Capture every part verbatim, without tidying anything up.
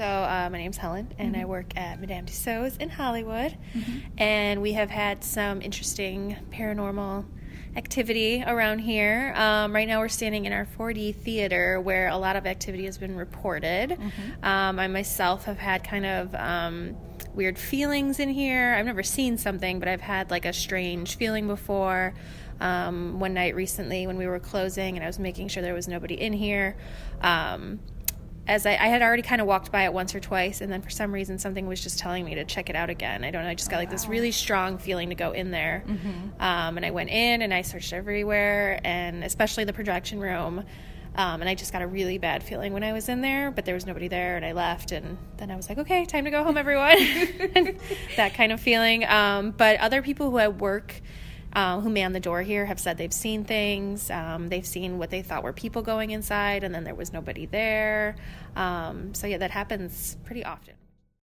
So uh, my name's Helen, and mm-hmm. I work at Madame Tussauds in Hollywood. Mm-hmm. And we have had some interesting paranormal activity around here. Um, right now we're standing in our four D theater where a lot of activity has been reported. Mm-hmm. Um, I myself have had kind of um, weird feelings in here. I've never seen something, but I've had like a strange feeling before. Um, one night recently when we were closing and I was making sure there was nobody in here, um, as I, I had already kind of walked by it once or twice, and then for some reason something was just telling me to check it out again. I don't know, I just got like this really strong feeling to go in there. Mm-hmm. Um, and I went in and I searched everywhere, and especially the projection room. Um, and I just got a really bad feeling when I was in there, but there was nobody there, and I left, and then I was like, okay, time to go home, everyone. That kind of feeling. Um, but other people who I work Um, who man the door here have said they've seen things. Um, they've seen what they thought were people going inside, and then there was nobody there. Um, so yeah, that happens pretty often.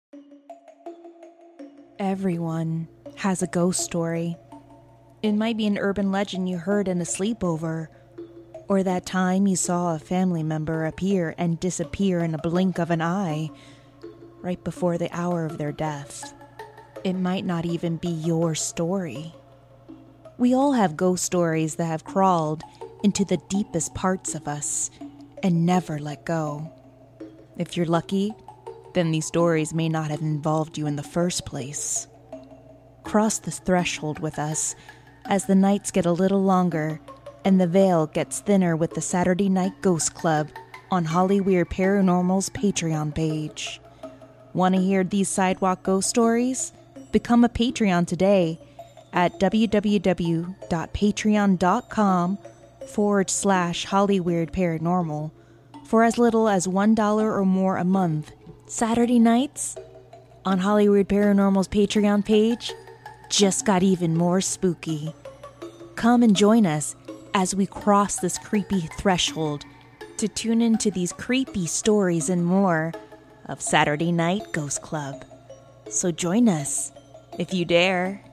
Everyone has a ghost story. It might be an urban legend you heard in a sleepover, or that time you saw a family member appear and disappear in a blink of an eye, right before the hour of their death. It might not even be your story. We all have ghost stories that have crawled into the deepest parts of us and never let go. If you're lucky, then these stories may not have involved you in the first place. Cross the threshold with us as the nights get a little longer and the veil gets thinner with the Saturday Night Ghost Club on Hollyweird Paranormal's Patreon page. Want to hear these sidewalk ghost stories? Become a Patreon today at www.patreon.com forward slash Hollyweird Paranormal for as little as one dollar or more a month. Saturday nights on Hollyweird Paranormal's Patreon page just got even more spooky. Come and join us as we cross this creepy threshold to tune into these creepy stories and more of Saturday Night Ghost Club. So join us if you dare.